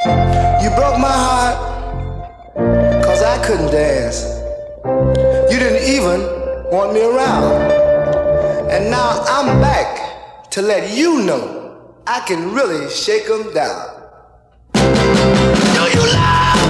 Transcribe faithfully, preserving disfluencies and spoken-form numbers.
You broke my heart, cause I couldn't dance. You didn't even want me around. And now I'm back to let you know I can really shake 'em down. Do you love